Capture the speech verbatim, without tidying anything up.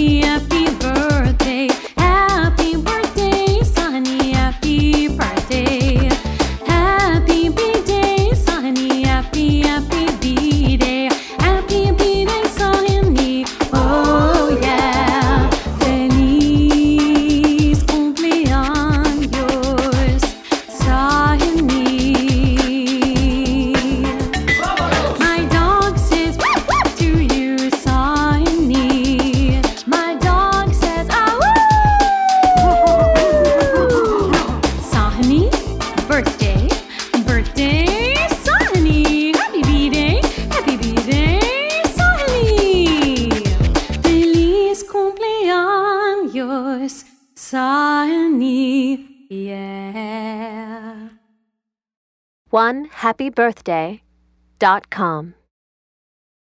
happy, happy birthday. Happy birthday, Sunny, happy birthday. Happy B-Day, Sunny, happy, happy B-Day. Happy B-Day, Sunny, oh yeah. Feliz cumpleaños, Sunny. My dog says woof woof to you, Sunny. My dog says ah woo. Sunny, birthday, birthday, Sunny. Happy B-Day, happy B-Day, Sunny. Feliz cumpleaños, Sunny, yeah. one happy birthday dot com